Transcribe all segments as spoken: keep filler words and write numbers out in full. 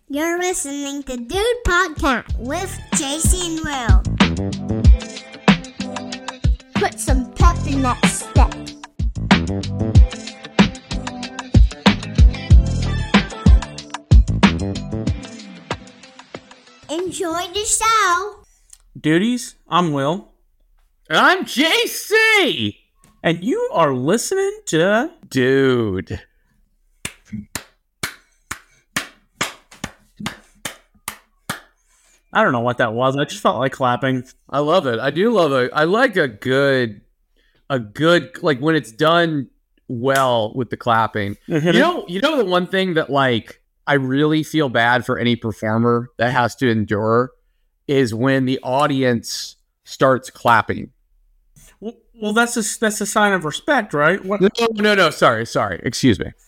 You're listening to Dude Podcast with J C and Will. Put some pep in that step. Enjoy the show. Duties, I'm Will. And I'm J C. And you are listening to Dude. I don't know what that was. I just felt like clapping. I love it. I do love it. I like a good, a good, like when it's done well with the clapping. Mm-hmm. You know, you know the one thing that like I really feel bad for any performer that has to endure is when the audience starts clapping. Well, well that's a, that's a sign of respect, right? What? No, no, no. Sorry, sorry. Excuse me.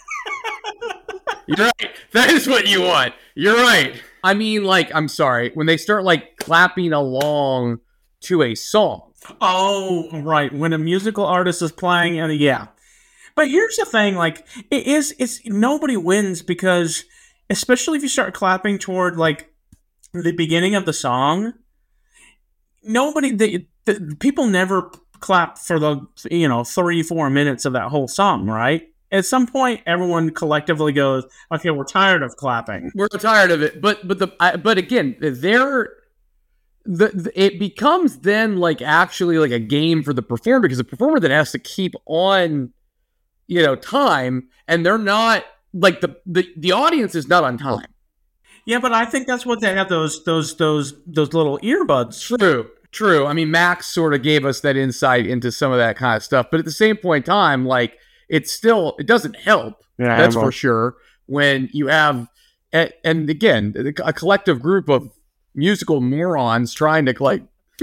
You're right. That is what you want. You're right. I mean, like, I'm sorry. When they start, like, clapping along to a song. Oh, right. When a musical artist is playing, and yeah. But here's the thing, like, it is, it's, nobody wins because, especially if you start clapping toward, like, the beginning of the song, nobody, the, the people never clap for the, you know, three, four minutes of that whole song, right? At some point, everyone collectively goes, "Okay, we're tired of clapping. We're tired of it." But but the I, but again, there, the, the it becomes then like actually like a game for the performer because the performer then has to keep on, you know, time, and they're not like the the, the audience is not on time. Yeah, but I think that's what they have those those those those little earbuds. True, true. I mean, Max sort of gave us that insight into some of that kind of stuff, but at the same point in time, like. It's still, it doesn't help, yeah, that's for sure, when you have, and again, a collective group of musical morons trying to, like,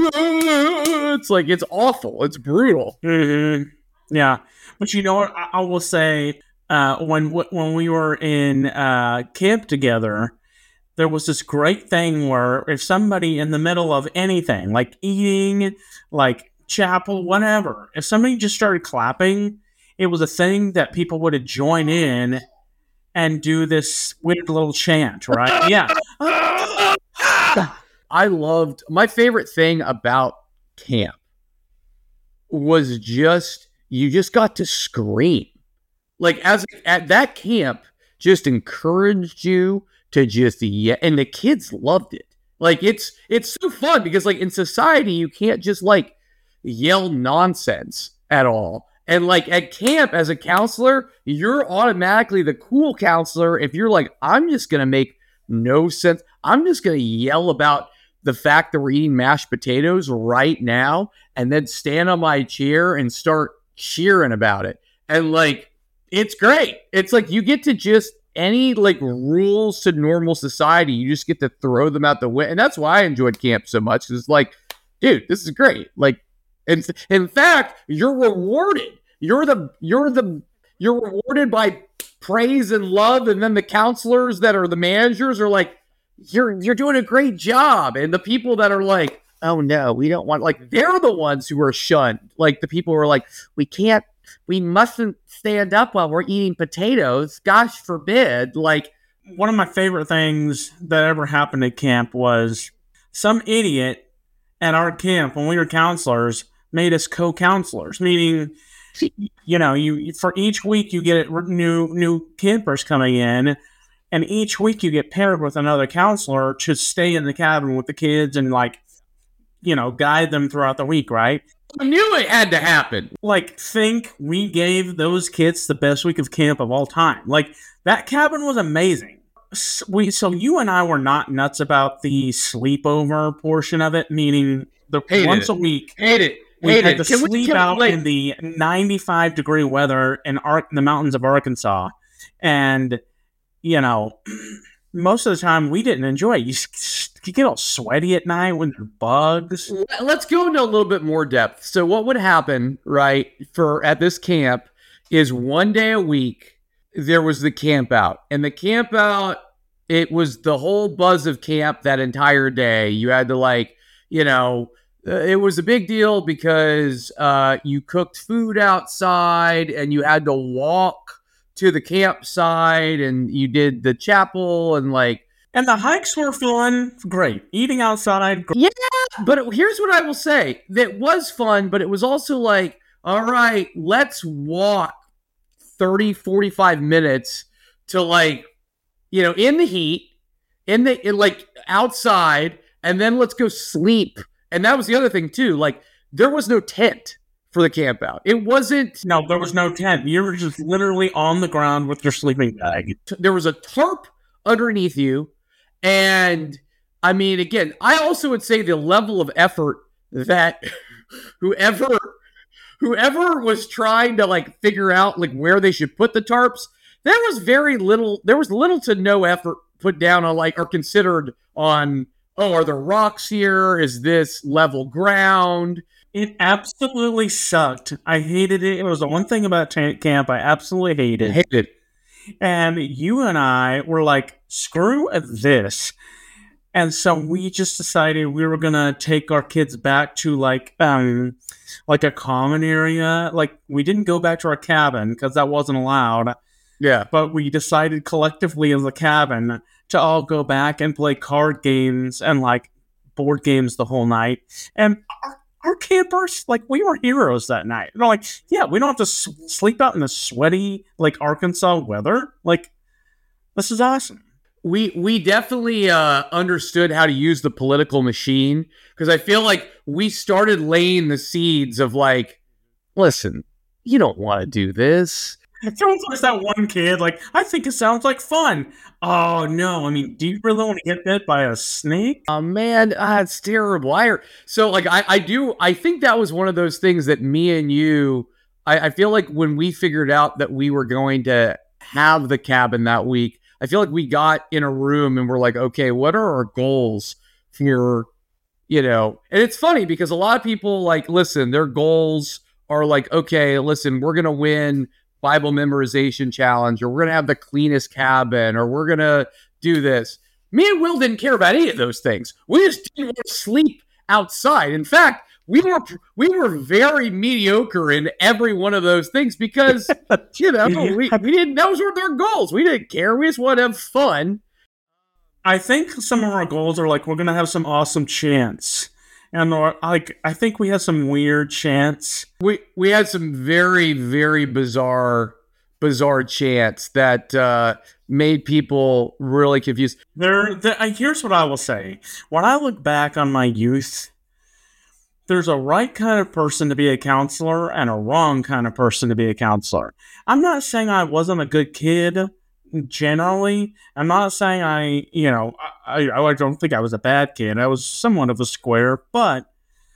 it's like, it's awful, it's brutal. Mm-hmm. Yeah, but you know what, I, I will say, uh, when when we were in uh, camp together, there was this great thing where if somebody in the middle of anything, like eating, like chapel, whatever, if somebody just started clapping, it was a thing that people would join in and do this weird little chant, right? Yeah. I loved, my favorite thing about camp was just, you just got to scream. Like, as at that camp, just encouraged you to just, yeah, and the kids loved it. Like, it's, it's so fun because, like, in society, you can't just, like, yell nonsense at all. And like at camp as a counselor, you're automatically the cool counselor. If you're like, I'm just going to make no sense. I'm just going to yell about the fact that we're eating mashed potatoes right now and then stand on my chair and start cheering about it. And like, it's great. It's like you get to just any like rules to normal society. You just get to throw them out the window. And that's why I enjoyed camp so much. It's like, dude, this is great. Like, And in fact, you're rewarded. You're the you're the you're rewarded by praise and love, and then the counselors that are the managers are like, "You're you're doing a great job," and the people that are like, "Oh no, we don't want," like they're the ones who are shunned. Like the people who are like, "We can't, we mustn't stand up while we're eating potatoes." Gosh forbid! Like one of my favorite things that ever happened at camp was some idiot at our camp when we were counselors made us co-counselors, meaning, you know, you for each week you get new new campers coming in, and each week you get paired with another counselor to stay in the cabin with the kids and like, you know, guide them throughout the week, right? I knew it had to happen. Like, think we gave those kids the best week of camp of all time. Like, that cabin was amazing. So, we, so you and I were not nuts about the sleepover portion of it, meaning the Hated once it. a week. Hate it. We Hate had it. to Can we- sleep can we, out like- in the ninety-five degree weather in Ar- the mountains of Arkansas. And, you know, most of the time we didn't enjoy it. You, s- you get all sweaty at night when there are bugs. Let's go into a little bit more depth. So what would happen, right, for at this camp is one day a week there was the camp out. And the camp out, it was the whole buzz of camp that entire day. You had to like, you know, uh, it was a big deal because uh, you cooked food outside and you had to walk to the campsite and you did the chapel and like. And the hikes were fun. Great. Eating outside. Great. Yeah. But it, here's what I will say. That was fun, but it was also like, all right, let's walk thirty, forty-five minutes to like, you know, in the heat, in the, in like outside, and then let's go sleep. And that was the other thing too. Like there was no tent for the camp out. It wasn't. No, there was no tent. You were just literally on the ground with your sleeping bag. There was a tarp underneath you. And I mean, again, I also would say the level of effort that whoever whoever was trying to like figure out like where they should put the tarps, there was very little, there was little to no effort put down on like, or considered on, oh, are there rocks here? Is this level ground? It absolutely sucked. I hated it. It was the one thing about t- camp I absolutely hated. I hated it. And you and I were like, screw this. And so we just decided we were going to take our kids back to like um, like a common area. Like we didn't go back to our cabin because that wasn't allowed. Yeah. But we decided collectively as a cabin to all go back and play card games and like board games the whole night. And our, our campers, like we were heroes that night. They're like, yeah, we don't have to s- sleep out in the sweaty like Arkansas weather. Like this is awesome. We we definitely uh, understood how to use the political machine because I feel like we started laying the seeds of like, listen, you don't want to do this. It sounds like that one kid, like, I think it sounds like fun. Oh, no. I mean, do you really want to get bit by a snake? Oh, man, ah, it's terrible. I, so, like, I, I do, I think that was one of those things that me and you, I, I feel like when we figured out that we were going to have the cabin that week, I feel like we got in a room and we're like, okay, what are our goals for, you know, and it's funny because a lot of people, like, listen, their goals are like, okay, listen, we're going to win Bible memorization challenge, or we're going to have the cleanest cabin, or we're going to do this. Me and Will didn't care about any of those things. We just didn't want to sleep outside. In fact, we were we were very mediocre in every one of those things because, you know, we, we didn't, those were their goals. We didn't care. We just want to have fun. I think some of our goals are like, we're going to have some awesome chants. And or, like, I think we had some weird chants. We we had some very, very bizarre, bizarre chants that uh, made people really confused. There, there, here's what I will say. When I look back on my youth, there's a right kind of person to be a counselor and a wrong kind of person to be a counselor. I'm not saying I wasn't a good kid, generally. I'm not saying I, you know, I, I don't think I was a bad kid. I was somewhat of a square, but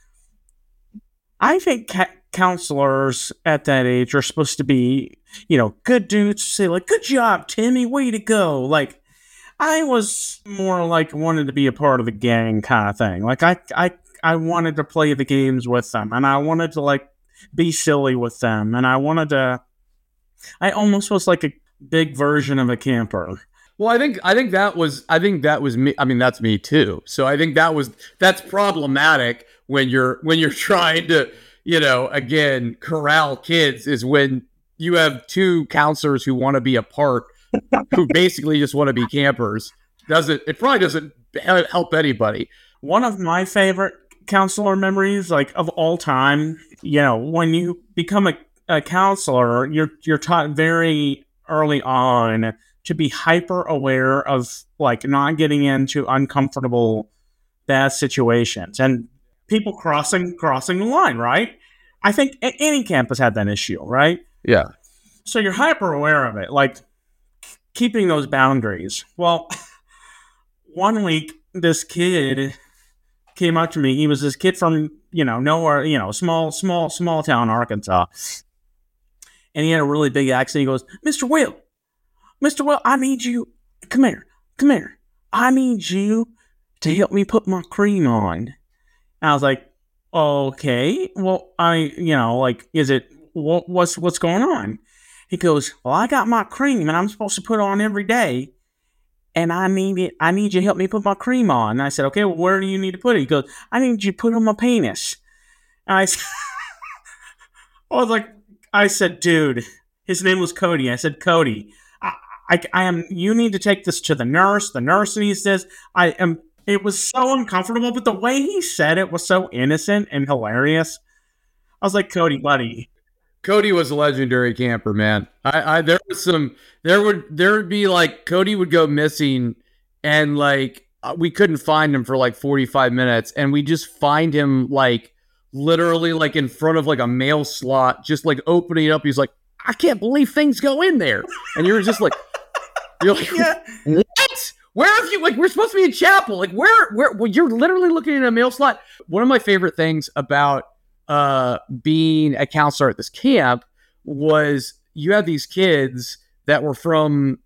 I think ca- counselors at that age are supposed to be, you know, good dudes. Say like, "Good job, Timmy, way to go!" Like, I was more like wanted to be a part of the gang kind of thing. Like, I, I, I wanted to play the games with them, and I wanted to like be silly with them, and I wanted to. I almost was like a big version of a camper. Well, I think I think that was I think that was me. I mean, that's me too. So I think that was that's problematic when you're when you're trying to, you know, again, corral kids is when you have two counselors who want to be a part, who basically just want to be campers. Doesn't it probably doesn't help anybody. One of my favorite counselor memories, like of all time, you know, when you become a, a counselor, you're you're taught very early on to be hyper aware of like not getting into uncomfortable bad situations and people crossing crossing the line, right? I think any campus had that issue, right? Yeah. So you're hyper aware of it, like keeping those boundaries. Well, one week this kid came up to me. He was this kid from, you know, nowhere, you know, small, small, small town Arkansas. And he had a really big accent. He goes, Mister Will, Mister Will, I need you. Come here. Come here. I need you to help me put my cream on. And I was like, okay. Well, I, you know, like, is it, what, what's, what's going on? He goes, well, I got my cream and I'm supposed to put it on every day. And I need it. I need you to help me put my cream on. And I said, okay, well, where do you need to put it? He goes, I need you to put it on my penis. And I, I was like, I said, dude, His name was Cody. I said, Cody, I, I, I am. You need to take this to the nurse. The nurse needs this. I am. It was so uncomfortable, but the way he said it was so innocent and hilarious. I was like, Cody, buddy. Cody was a legendary camper, man. I, I there was some. There would there would be like Cody would go missing, and like we couldn't find him for like forty-five minutes, and we just find him like literally like in front of like a mail slot, just like opening it up. He's like, I can't believe things go in there, and you're just like, you're like, yeah. What? Where have you, like, we're supposed to be in chapel. Like, where, where, well, you're literally looking at a mail slot. One of my favorite things about uh, being a counselor at this camp was you had these kids that were from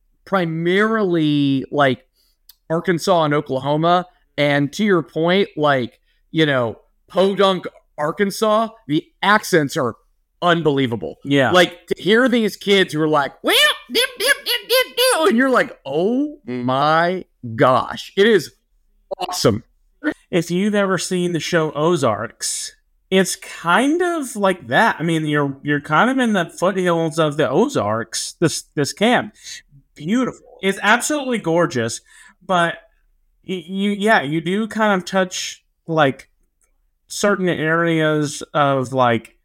primarily, like, Arkansas and Oklahoma. And to your point, like, you know, Podunk, Arkansas, the accents are unbelievable. Yeah. Like, to hear these kids who are like, well, dip, dip, dip, dip, dip, and you're like, oh my gosh, it is awesome. If you've ever seen the show Ozarks, it's kind of like that. I mean, you're you're kind of in the foothills of the Ozarks, this this camp. Beautiful. It's absolutely gorgeous, but you yeah, you do kind of touch like certain areas of like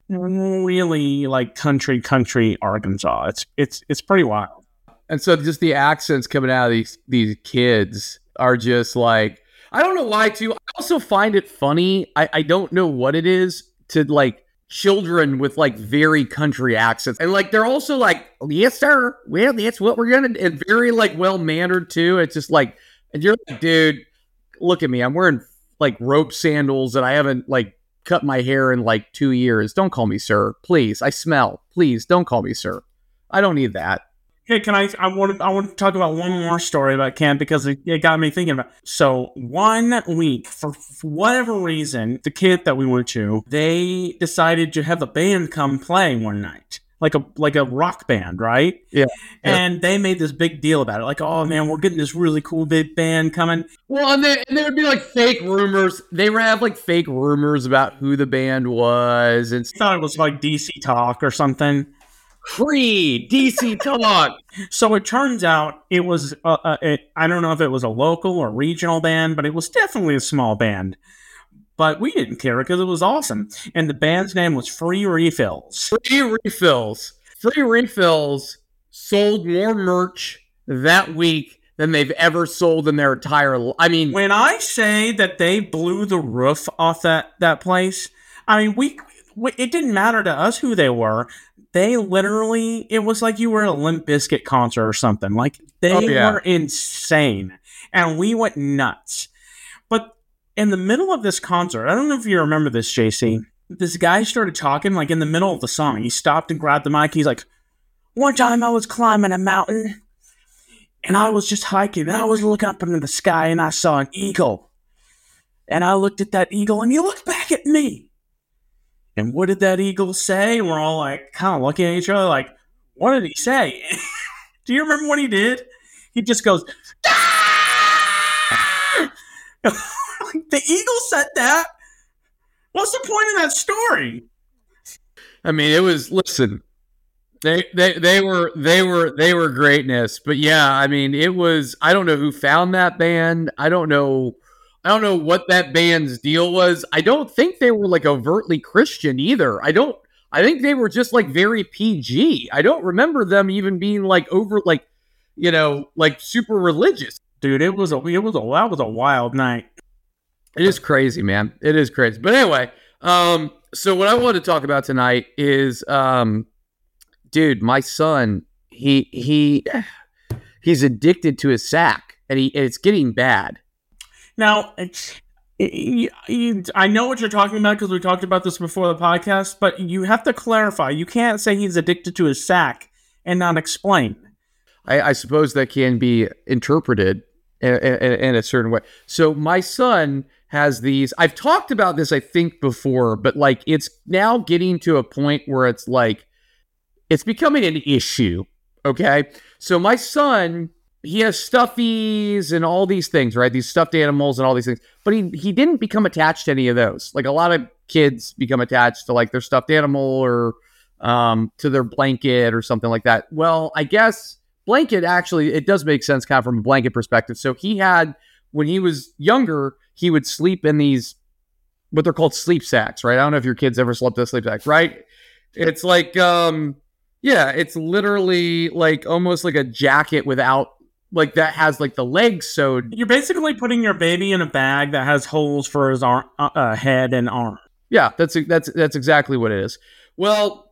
really like country country Arkansas. It's it's it's pretty wild. And so just the accents coming out of these these kids are just like, I don't know why too. I also find it funny. I, I don't know what it is to like children with like very country accents. And like they're also like, yes, sir. Well, that's what we're gonna do. And very like well mannered too. It's just like, and you're like, dude, look at me. I'm wearing like rope sandals and I haven't like cut my hair in like two years. Don't call me sir. Please. I smell. Please don't call me sir. I don't need that. Hey, can I? I want to. I want to talk about one more story about camp because it, it got me thinking about. So one week, for, for whatever reason, the kid that we went to, they decided to have a band come play one night, like a like a rock band, right? Yeah. And they made this big deal about it, like, oh man, we're getting this really cool big band coming. Well, and, they, and there would be like fake rumors. They would have like fake rumors about who the band was, and I thought it was like D C Talk or something. Free D C Talk. So it turns out it was, uh, uh, it, I don't know if it was a local or regional band, but it was definitely a small band. But we didn't care because it was awesome. And the band's name was Free Refills. Free Refills. Free Refills sold more merch that week than they've ever sold in their entire life. I mean, when I say that they blew the roof off that, that place, I mean, we, we it didn't matter to us who they were. They literally, it was like you were at a Limp Bizkit concert or something. Like, they oh, yeah. were insane. And we went nuts. But in the middle of this concert, I don't know if you remember this, J C, this guy started talking, like, in the middle of the song. He stopped and grabbed the mic. He's like, one time I was climbing a mountain, and I was just hiking, and I was looking up into the sky, and I saw an eagle. And I looked at that eagle, and he looked back at me. And what did that eagle say? And we're all like, kind of looking at each other like, what did he say? Do you remember what he did? He just goes, ah! The eagle said that? What's the point of that story? I mean, it was, listen, they, they, they were, they were, they were greatness. But yeah, I mean, it was, I don't know who found that band. I don't know. I don't know what that band's deal was. I don't think they were like overtly Christian either. I don't, I think they were just like very P G. I don't remember them even being like over, like, you know, like super religious. Dude, it was a, it was a, that was a wild night. It is crazy, man. It is crazy. But anyway, um, so what I want to talk about tonight is, um, dude, my son, he, he, he's addicted to his sack and he, it's getting bad. Now, it, it, I know what you're talking about because we talked about this before the podcast, but you have to clarify. You can't say he's addicted to his sack and not explain. I, I suppose that can be interpreted in, in, in a certain way. So my son has these, I've talked about this, I think, before, but like it's now getting to a point where it's like, it's becoming an issue, okay? So my son, he has stuffies and all these things, right? These stuffed animals and all these things. But he he didn't become attached to any of those. Like a lot of kids become attached to like their stuffed animal or um, to their blanket or something like that. Well, I guess blanket actually, it does make sense kind of from a blanket perspective. So he had, when he was younger, he would sleep in these, what they're called sleep sacks, right? I don't know if your kids ever slept in a sleep sack, right? It's like, um, yeah, it's literally like almost like a jacket without, like that has like the legs sewed. You're basically putting your baby in a bag that has holes for his arm, uh, head and arm. Yeah, that's that's that's exactly what it is. Well,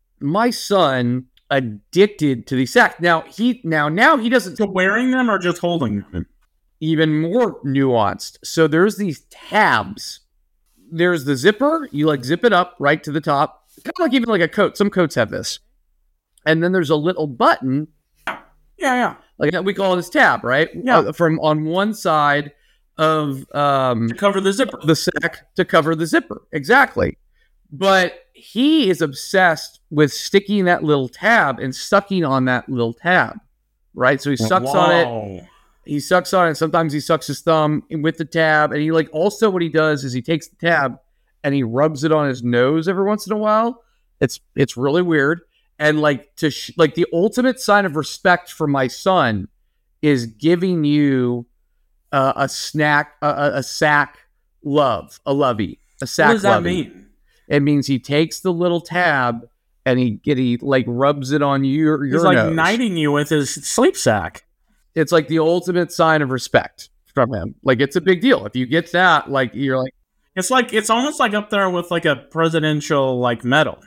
my son addicted to these sacks. Now he now now he doesn't. So wearing them or just holding them? Even more nuanced. So there's these tabs. There's the zipper. You like zip it up right to the top, kind of like even like a coat. Some coats have this. And then there's a little button. Yeah, yeah. Like we call this tab, right? Yeah. Uh, from on one side of um, to cover the zipper, the sack to cover the zipper, exactly. But he is obsessed with sticking that little tab and sucking on that little tab, right? So he sucks Whoa. on it. He sucks on it. Sometimes he sucks his thumb with the tab, and he like also what he does is he takes the tab and he rubs it on his nose every once in a while. It's it's really weird. And like to sh- like the ultimate sign of respect for my son is giving you uh, a snack, a, a sack love, a lovey, a sack. What does that lovey. mean? It means he takes the little tab and he get he like rubs it on your your He's like nose. knighting you with his sleep sack. It's like the ultimate sign of respect from him. Like it's a big deal if you get that. Like you're like, it's like it's almost like up there with like a presidential like medal.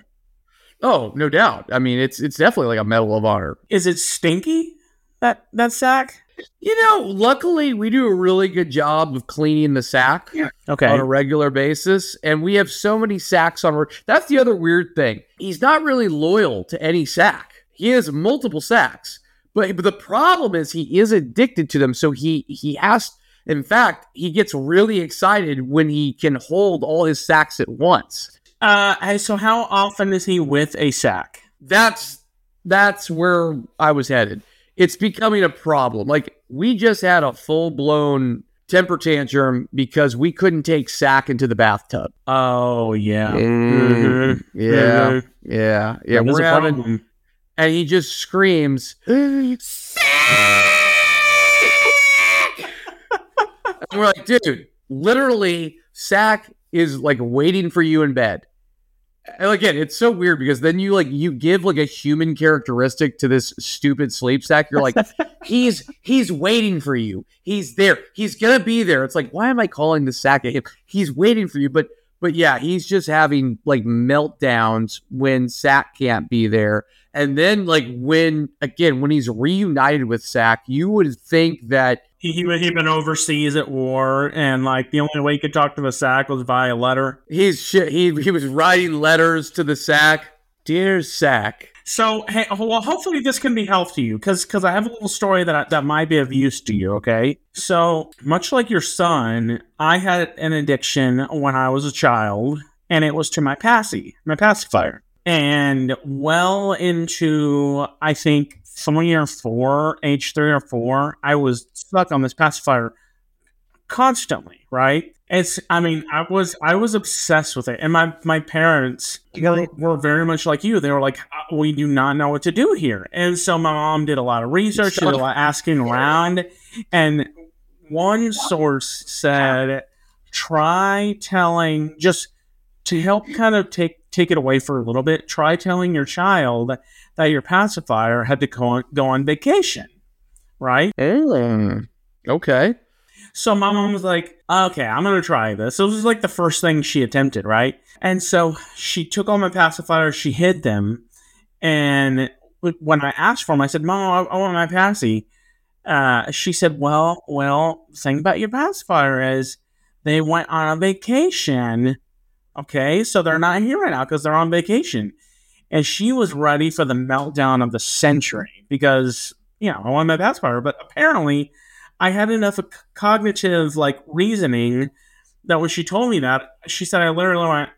Oh, no doubt. I mean, it's it's definitely like a Medal of Honor. Is it stinky, that that sack? You know, luckily we do a really good job of cleaning the sack okay. on a regular basis. And we have so many sacks on. That's the other weird thing. He's not really loyal to any sack. He has multiple sacks. But, but the problem is he is addicted to them. So he, he has, in fact, he gets really excited when he can hold all his sacks at once. Uh, so how often is he with a sack? That's that's where I was headed. It's becoming a problem. Like we just had a full blown temper tantrum because we couldn't take sack into the bathtub. Oh yeah, mm, yeah, mm-hmm. yeah, yeah. That We're having, problem. And he just screams, "Sack!" And we're like, dude, literally, sack is like waiting for you in bed. And again, it's so weird because then you like you give like a human characteristic to this stupid sleep sack. You're like, he's he's waiting for you. He's there. He's gonna be there. It's like, why am I calling the sack at him? He's waiting for you. But but yeah, he's just having like meltdowns when Sack can't be there. And then like when again when he's reunited with Sack, you would think that He he he'd been overseas at war, and like the only way he could talk to the sack was via letter. He's shit. He he was writing letters to the sack, dear Sack. So hey, well, hopefully this can be helpful to you, because because I have a little story that I, that might be of use to you. Okay, so much like your son, I had an addiction when I was a child, and it was to my passy, my pacifier, and well into I think. Somewhere year four, age three or four, I was stuck on this pacifier constantly, right? It's, I mean, I was, I was obsessed with it. And my, my parents were, were very much like you. They were like, we do not know what to do here. And so my mom did a lot of research, did a lot of asking around. And one source said, try telling, just to help kind of take, take it away for a little bit, try telling your child that your pacifier had to go on, go on vacation, right? Mm, okay. So my mom was like, okay, I'm going to try this. So this was like the first thing she attempted, right? And so she took all my pacifiers, she hid them. And when I asked for them, I said, Mom, I, I want my passy. Uh, she said, well, well, the thing about your pacifier is they went on a vacation. Okay, so they're not here right now because they're on vacation. And she was ready for the meltdown of the century because, you know, I wanted my pacifier. But apparently, I had enough of cognitive, like, reasoning that when she told me that, she said, I literally went,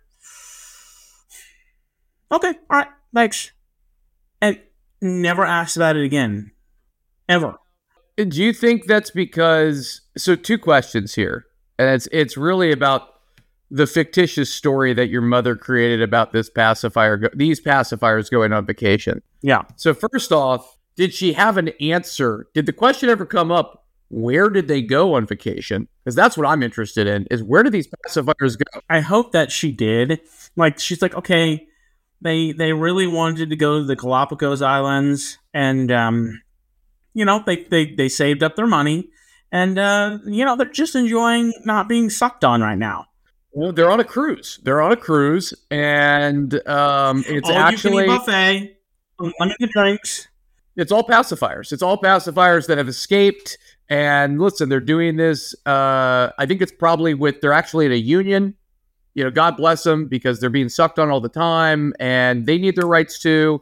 okay, all right, thanks. And never asked about it again. Ever. Do you think that's because... So two questions here. And it's it's really about the fictitious story that your mother created about this pacifier, go- these pacifiers going on vacation. Yeah. So first off, did she have an answer? Did the question ever come up? Where did they go on vacation? Because that's what I'm interested in, is where do these pacifiers go? I hope that she did. Like, she's like, okay, they they really wanted to go to the Galapagos Islands, and um, you know, they they they saved up their money, and uh, you know, they're just enjoying not being sucked on right now. Well, they're on a cruise. They're on a cruise, and um, it's All actually buffet, unlimited drinks. It's all pacifiers. It's all pacifiers that have escaped. And listen, they're doing this. Uh, I think it's probably with, they're actually in a union. You know, God bless them, because they're being sucked on all the time and they need their rights too.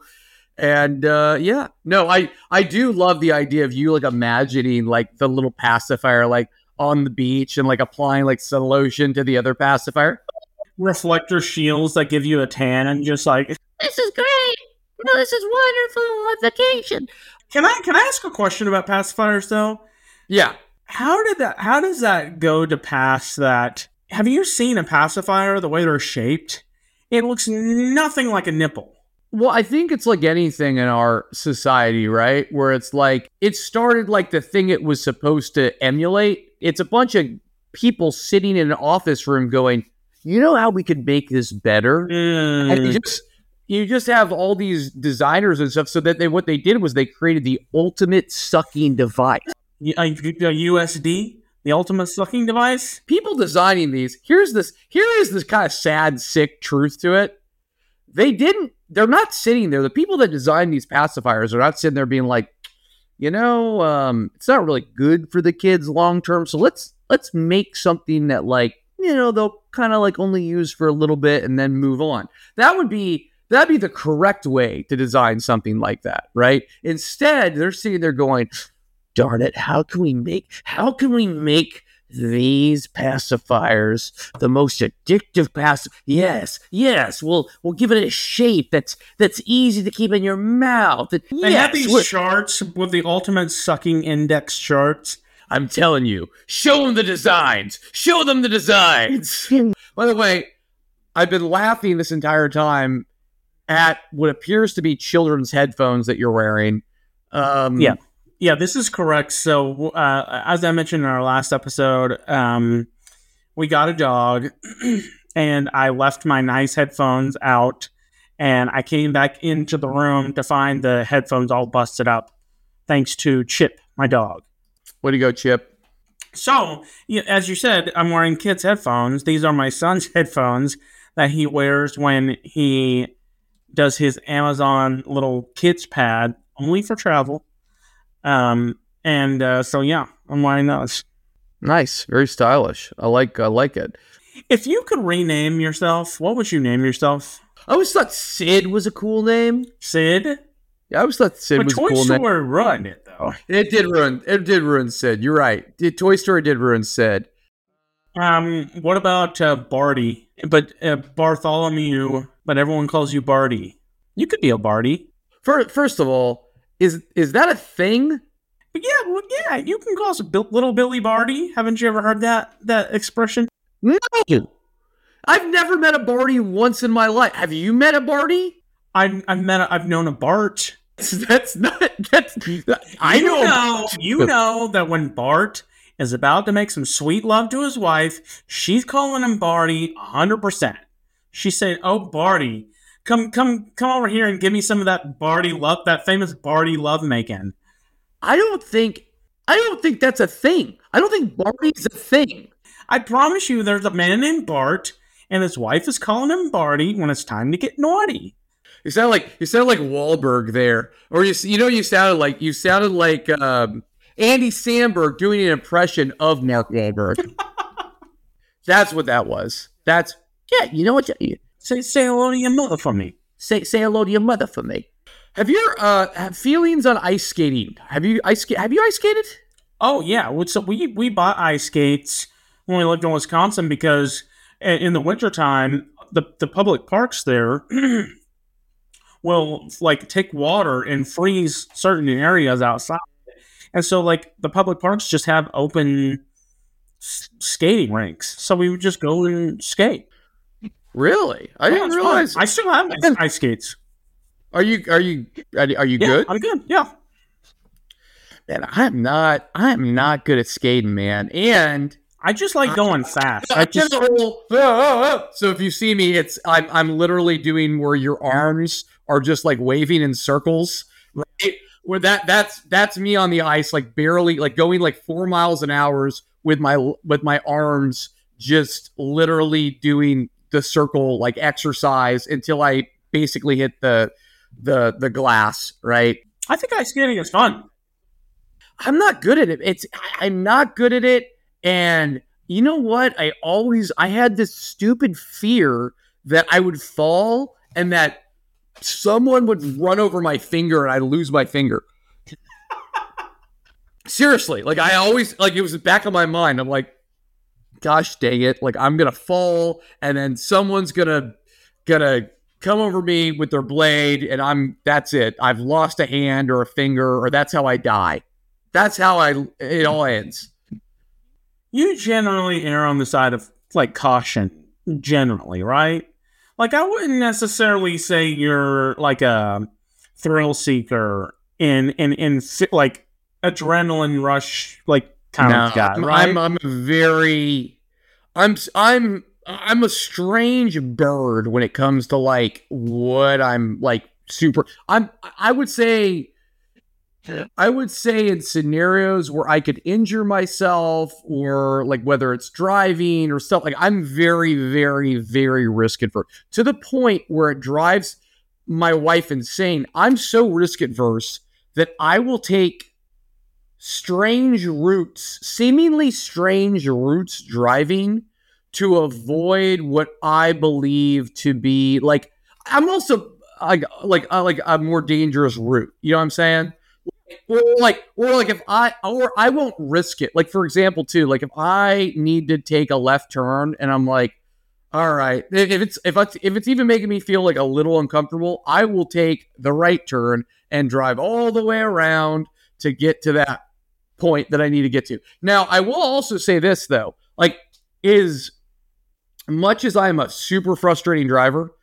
And uh, yeah, no, I, I do love the idea of you like imagining like the little pacifier like on the beach and like applying like sun lotion to the other pacifier. Reflector shields that give you a tan and just like, This is great. No, this is wonderful on vacation. can I can I ask a question about pacifiers though? Yeah. How did that? How does that go to pass? That have you seen a pacifier? The way they're shaped, it looks nothing like a nipple. Well, I think it's like anything in our society, right? Where it's like, it started like the thing it was supposed to emulate. It's a bunch of people sitting in an office room going, you know how we could make this better? Mm. And you just, you just have all these designers and stuff. So that they, what they did was they created the ultimate sucking device. A, a U S D, the ultimate sucking device. People designing these, here's this, here is this kind of sad, sick truth to it. They didn't, they're not sitting there. The people that design these pacifiers are not sitting there being like, you know, um, it's not really good for the kids long term. So let's, let's make something that like, you know, they'll kind of like only use for a little bit and then move on. That would be, that'd be the correct way to design something like that, right? Instead, they're sitting there going, darn it, how can we make how can we make these pacifiers the most addictive pass yes yes we'll we'll give it a shape that's that's easy to keep in your mouth. They yes, have these we're- charts with the ultimate sucking index charts. I'm telling you, show them the designs show them the designs. By the way, I've been laughing this entire time at what appears to be children's headphones that you're wearing. um Yeah. Yeah, this is correct. So, uh, as I mentioned in our last episode, um, we got a dog, and I left my nice headphones out, and I came back into the room to find the headphones all busted up, thanks to Chip, my dog. Way to go, Chip. So, yeah, as you said, I'm wearing kids' headphones. These are my son's headphones that he wears when he does his Amazon little kids pad, only for travel. Um, and, uh, so yeah, I'm wearing those. Nice. Very stylish. I like, I like it. If you could rename yourself, what would you name yourself? I always thought Sid was a cool name. Sid? Yeah, I always thought Sid But was Toy a cool name. Story ruined it, though. It did ruin, it did ruin Sid. You're right. It, Toy Story did ruin Sid. Um, what about, uh, Barty? But, uh, Bartholomew, but everyone calls you Barty. You could be a Barty. First, first of all, is, is that a thing? But yeah, well, yeah, you can call us a Bill, little Billy Barty. Haven't you ever heard that, that expression? No. I've never met a Barty once in my life. Have you met a Barty? I, I've met, a, I've known a Bart. That's not, that's, I you know. know, you know that when Bart is about to make some sweet love to his wife, she's calling him Barty one hundred percent. She's saying, "Oh, Barty, come, come, come over here and give me some of that Barty love, that famous Barty love making." I don't think, I don't think that's a thing. I don't think Barty's a thing. I promise you, there's a man named Bart, and his wife is calling him Barty when it's time to get naughty. You sound like you sound like Wahlberg there, or you you know you sounded like you sounded like um, Andy Samberg doing an impression of Mark Wahlberg. That's what that was. That's yeah. You know what? You, Say, say hello to your mother for me. say say hello to your mother for me. Have your uh have feelings on ice skating? Have you ice ska- Have you ice skated? Oh yeah, well, so we we bought ice skates when we lived in Wisconsin because in the wintertime, the the public parks there will like take water and freeze certain areas outside, and so like the public parks just have open s- skating rinks, so we would just go and skate. Really? I Yeah, didn't it's fun. realize. I still have my ice skates. Are you are you are you are you Yeah, good? I'm good. Yeah. Man, I'm not. I'm not good at skating, man. And I just like going fast. I I just just so if you see me, it's I'm I'm literally doing where your arms are just like waving in circles, right? Where that that's that's me on the ice, like barely like going like four miles an hour with my with my arms just literally doing the circle like exercise until I basically hit the the the glass, right? I think ice skating is fun. I'm not good at it. It's I- I'm not good at it. And you know what? I always I had this stupid fear that I would fall and that someone would run over my finger and I'd lose my finger. Seriously, like I always like it was the back of my mind. I'm like, gosh dang it, like I'm gonna fall and then someone's gonna gonna come over me with their blade and I'm that's it. I've lost a hand or a finger or that's how I die. That's how I it all ends. You generally err on the side of like caution, generally, right? Like I wouldn't necessarily say you're like a thrill seeker in in in fi- like adrenaline rush like kind of guy, I'm, right? I'm I'm a very I'm I'm I'm a strange bird when it comes to like what I'm like super I'm I would say I would say in scenarios where I could injure myself or like whether it's driving or stuff like I'm very very very risk adverse to the point where it drives my wife insane. I'm so risk adverse that I will take strange routes, seemingly strange routes driving to avoid what I believe to be like I'm also like like uh, like a more dangerous route. You know what I'm saying? Or like or like if I or I won't risk it. Like for example, too, like if I need to take a left turn and I'm like, all right, if it's if it's if it's even making me feel like a little uncomfortable, I will take the right turn and drive all the way around to get to that point that I need to get to. Now, I will also say this though, like is much as I'm a super frustrating driver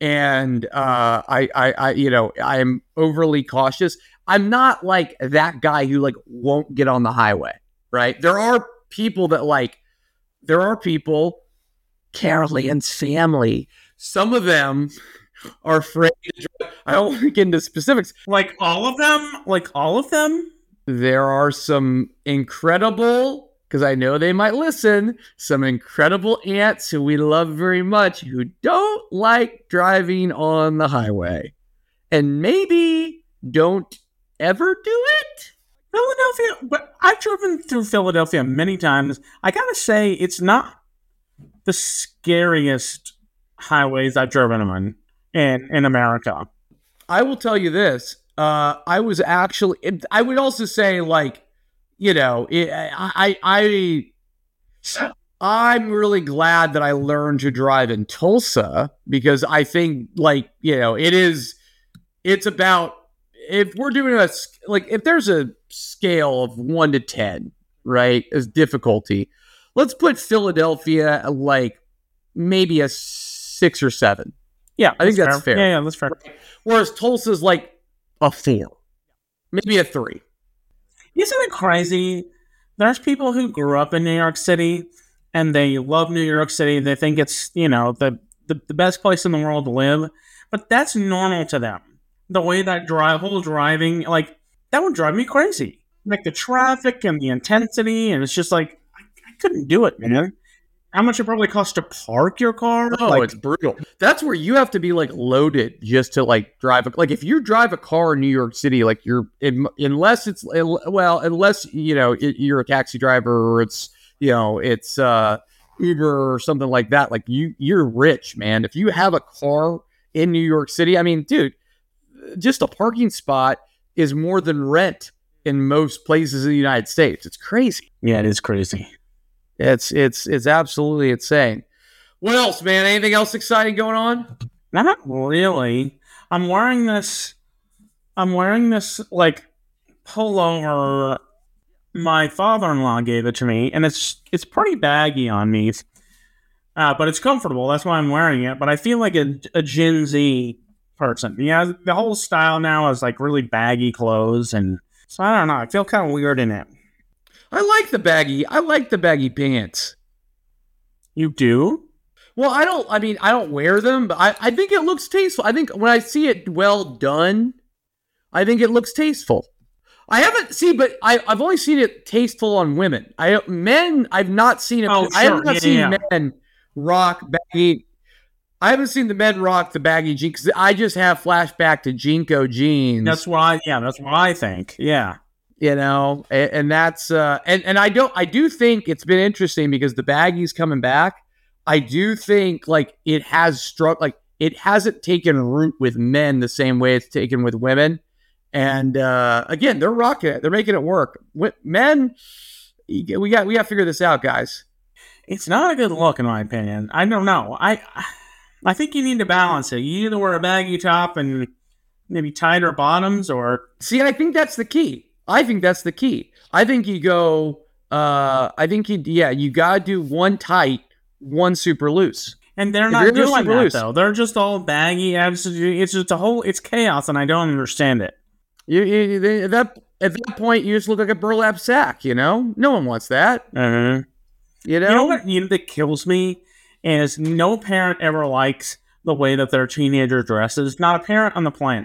and uh, I, I, I, you know, I'm overly cautious. I'm not like that guy who like won't get on the highway, right? There are people that like, there are people, Carolee and family, some of them are afraid to drive. I don't want to get into specifics. Like all of them, like all of them. There are some incredible, because I know they might listen, some incredible aunts who we love very much who don't like driving on the highway and maybe don't ever do it. Philadelphia, but I've driven through Philadelphia many times. I gotta say, it's not the scariest highways I've driven on in in America. I will tell you this. Uh, I was actually, I would also say like, you know, it, I, I, I, I'm really glad that I learned to drive in Tulsa because I think like, you know, it is, it's about, if we're doing a, like, if there's a scale of one to ten, right, as difficulty, let's put Philadelphia at like maybe a six or seven. Yeah, I think that's fair. Yeah, yeah, that's fair. Whereas Tulsa's like a four, maybe a three. Isn't it crazy? There's people who grew up in New York City and they love New York City. They think it's, you know, the, the, the best place in the world to live. But that's normal to them. The way that drive, whole driving, like, that would drive me crazy. Like, the traffic and the intensity, and it's just like, I, I couldn't do it, man. How much it probably costs to park your car? Oh, like, it's brutal. That's where you have to be like loaded just to like drive. A, like if you drive a car in New York City, like you're in, unless it's well, unless you know it, you're a taxi driver or it's you know it's uh, Uber or something like that. Like you, you're rich, man. If you have a car in New York City, I mean, dude, just a parking spot is more than rent in most places in the United States. It's crazy. yeah, it is crazy. It's it's it's absolutely insane. What else, man? Anything else exciting going on? Not really. I'm wearing this. I'm wearing this like pullover My father-in-law gave it to me, and it's it's pretty baggy on me, uh, but it's comfortable. That's why I'm wearing it. But I feel like a, a Gen Z person. Yeah, the whole style now is like really baggy clothes, and so I don't know. I feel kind of weird in it. I like the baggy. I like the baggy pants. You do? Well, I don't. I mean, I don't wear them, but I, I think it looks tasteful. I think when I see it well done, I think it looks tasteful. I haven't seen, but I, I've only seen it tasteful on women. I men, I've not seen it. Oh, I have sure. not Yeah, seen yeah. men rock baggy. I haven't seen the men rock the baggy jeans. I just have flashback to Jinko jeans. That's what I. Yeah, that's what I think. Yeah. You know, and, and that's uh, and and I don't. I do think it's been interesting because the baggies coming back. I do think like it has struck like it hasn't taken root with men the same way it's taken with women. And uh, again, they're rocking it. They're making it work. W- men, we got we got to figure this out, guys. It's not a good look, in my opinion. I don't know. I I think you need to balance it. You either wear a baggy top and maybe tighter bottoms, or See, I think that's the key. I think that's the key. I think you go. Uh, I think you yeah, you gotta do one tight, one super loose. and they're If not you're gonna doing super that loose. though. They're just all baggy. Absolutely, it's just a whole. It's chaos, and I don't understand it. You, you they, at that at that point, you just look like a burlap sack. You know, no one wants that. Uh, You know, you know what? You know that kills me is no parent ever likes the way that their teenager dresses. Not a parent on the planet.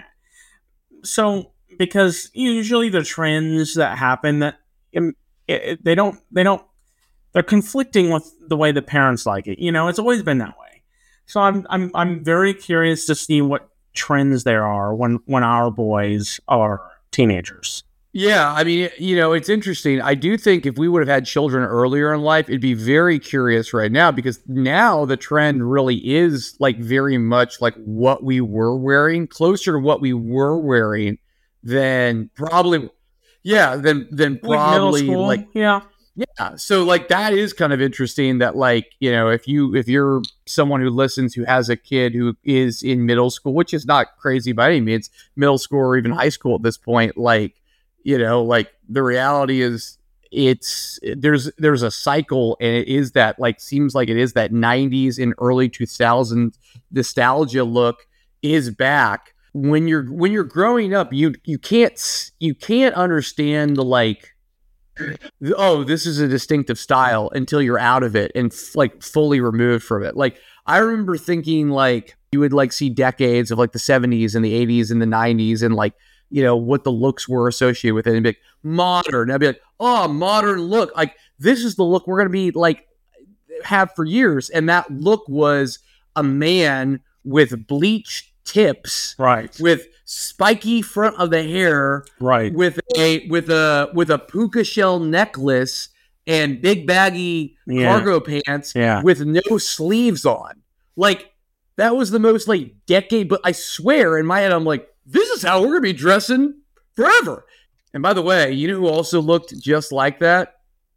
So because usually the trends that happen that um, it, it- they don't they don't they're conflicting with the way the parents like it. You know, it's always been that way. So I'm I'm I'm very curious to see what trends there are when when our boys are teenagers. Yeah, I mean, you know, it's interesting. I do think if we would have had children earlier in life, it'd be very curious right now because now the trend really is like very much like what we were wearing, closer to what we were wearing than probably, yeah, than than Like middle probably school, like yeah. yeah. So like that is kind of interesting that like, you know, if you if you're someone who listens who has a kid who is in middle school, which is not crazy by any means, middle school or even high school at this point, like, you know, like the reality is it's there's there's a cycle and it is that like seems like it is that nineties and early two thousands nostalgia look is back. When you're when you're growing up, you you can't you can't understand the like oh, this is a distinctive style until you're out of it and f- like fully removed from it. Like I remember thinking like you would like see decades of like the seventies and the eighties and the nineties and like, you know, what the looks were associated with it and be like modern. I'd be like, oh, modern look. Like this is the look we're going to be like have for years. And that look was a man with bleached tips, Right, with spiky front of the hair, right. with a with a with a puka shell necklace and big baggy Yeah. cargo pants Yeah. with no sleeves on. Like that was the most like decade. But I swear in my head, I'm like, this is how we're gonna be dressing forever. And by the way, you know who also looked just like that?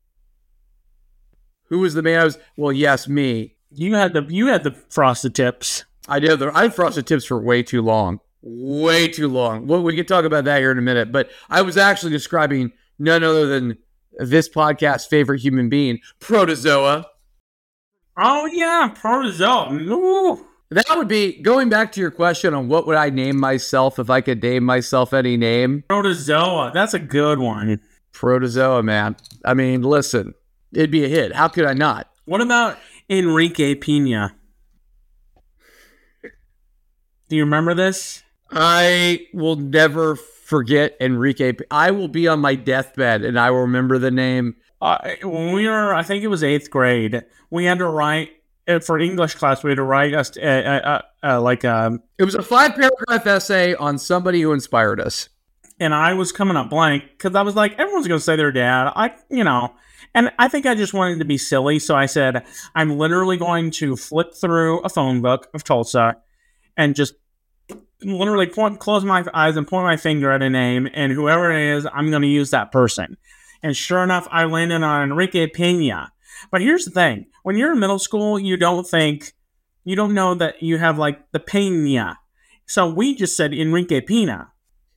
Who was the man I was? Well, yes, me. You had the you had the frosted tips. I did. The, I frosted tips for way too long. Way too long. Well, we can talk about that here in a minute. But I was actually describing none other than this podcast's favorite human being, Protozoa. Oh yeah, protozoa. Ooh. That would be, going back to your question on what would I name myself if I could name myself any name, Protozoa. That's a good one. Protozoa, man. I mean, listen, it'd be a hit. How could I not? What about Enrique Pina? Do you remember this? I will never forget Enrique. I will be on my deathbed and I will remember the name. Uh, when we were, I think it was eighth grade, we had to write, uh, for English class, we had to write us uh, uh, uh, like, um, It was a five paragraph essay on somebody who inspired us. and I was coming up blank because I was like, everyone's going to say their dad. I, you know, and I think I just wanted to be silly. So I said, I'm literally going to flip through a phone book of Tulsa and just literally point, close my eyes and point my finger at a name, and whoever it is, I'm going to use that person. And sure enough, I landed on Enrique Pena. But here's the thing. When you're in middle school, you don't think, you don't know that you have like the Pena. So we just said Enrique Pena.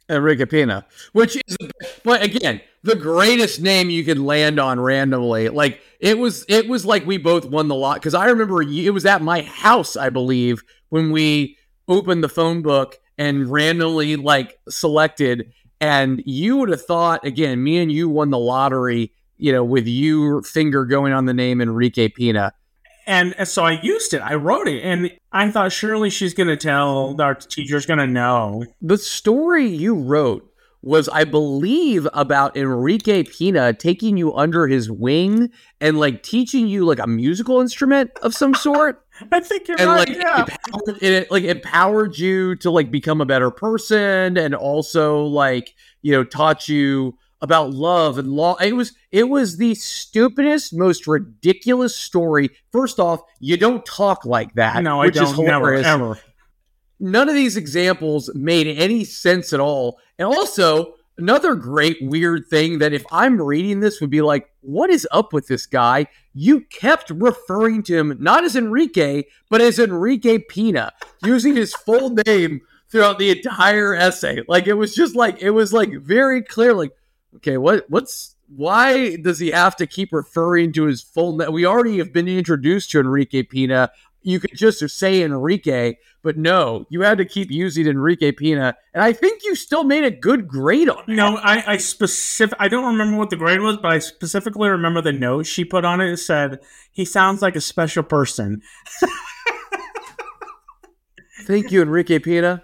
Enrique Pina, which is, but again, the greatest name you could land on randomly. Like it was, it was like we both won the lot because I remember it was at my house, I believe, when we opened the phone book and randomly like selected, and you would have thought again, me and you won the lottery, you know, with your finger going on the name Enrique Pina. And so I used it. I wrote it, and I thought surely she's going to tell, our teacher's going to know. The story you wrote was, I believe, about Enrique Pina taking you under his wing and like teaching you like a musical instrument of some sort. I think you're and right, like yeah. empowered, it like empowered you to like become a better person, and also like, you know, taught you about love and law. It was it was the stupidest, most ridiculous story. First off, you don't talk like that. No, I which don't. Is hilarious. Never, ever. None of these examples made any sense at all. And also, another great weird thing that if I'm reading this would be like, what is up with this guy? You kept referring to him not as Enrique, but as Enrique Pina, using his full name throughout the entire essay. Like it was just like it was like very clear, like, okay, what what's why does he have to keep referring to his full name? We already have been introduced to Enrique Pina. You could just say Enrique, but no, you had to keep using Enrique Pina. And I think you still made a good grade on it. No, I, I specific. I don't remember what the grade was, but I specifically remember the note she put on it. It said, he sounds like a special person. Thank you, Enrique Pina.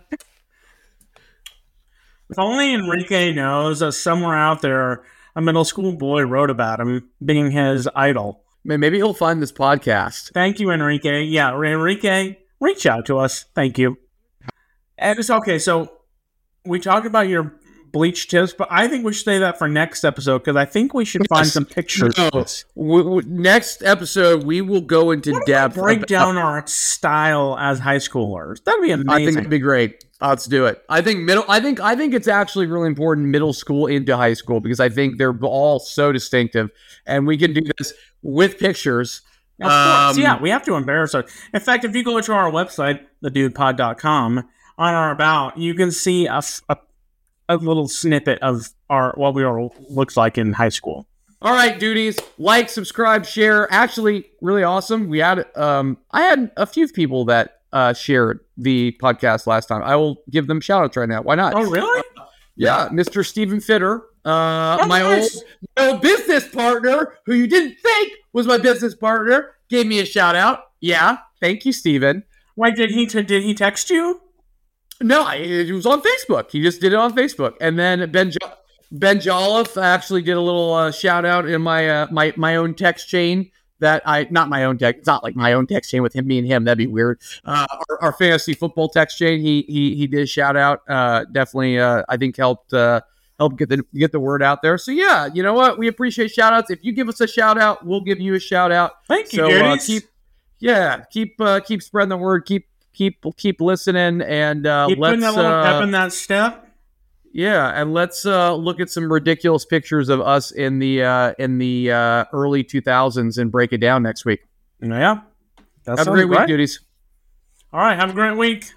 If only Enrique knows that somewhere out there, a middle school boy wrote about him being his idol. Maybe he'll find this podcast. Thank you, Enrique. Yeah, Enrique, reach out to us. Thank you. And it's okay. So we talked about your bleach tips, but I think we should say that for next episode because I think we should find Yes. some pictures. No. W- w- next episode, we will go into What depth. break about- down our style as high schoolers. That'd be amazing. I think it'd be great. Let's do it. I think middle. I think. I think it's actually really important middle school into high school because I think they're all so distinctive, and we can do this with pictures. Of course, Um, yeah, we have to embarrass our. In fact, if you go to our website, the dude pod dot com, on our about, you can see a, f- a, a little snippet of our what we are looks like in high school. All right, duties. Like, subscribe, share. Actually, really awesome. We had. Um, I had a few people that uh shared the podcast last time. I will give them shout outs right now. Why not? Oh, really? Yeah, Mister Stephen Fitter, uh, Oh, my nice. old my old business partner, who you didn't think was my business partner, gave me a shout out. Yeah, thank you, Stephen. Why did he? T- did he text you? No, I, it was on Facebook. He just did it on Facebook, and then Ben jo- Ben Jolliffe actually did a little uh, shout out in my uh, my my own text chain. That I not my own text. It's not like my own text chain with him, me and him. That'd be weird. Uh, our, our fantasy football text chain. He he he did a shout out. Uh, definitely. Uh, I think helped uh, help get the get the word out there. So yeah, you know what? We appreciate shout outs. If you give us a shout out, we'll give you a shout out. Thank you, So uh, dudes. keep yeah keep uh, keep spreading the word. Keep keep keep listening and uh, Keep putting let's that little pep uh, in that step. yeah, and let's uh, look at some ridiculous pictures of us in the uh, in the uh, early two thousands and break it down next week. Yeah. That Have a sounds great week, great. duties. All right. Have a great week.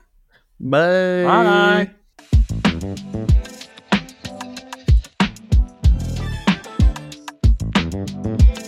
Bye. Bye.